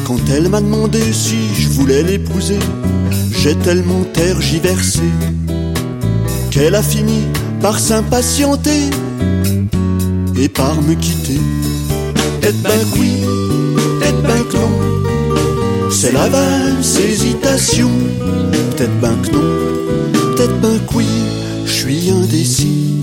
Quand elle m'a demandé si je voulais l'épouser, j'ai tellement tergiversé qu'elle a fini par s'impatienter et par me quitter. Peut-être ben que oui, peut-être ben que non, c'est la valse hésitation. Peut-être ben que non, peut-être ben que oui, je suis indécis.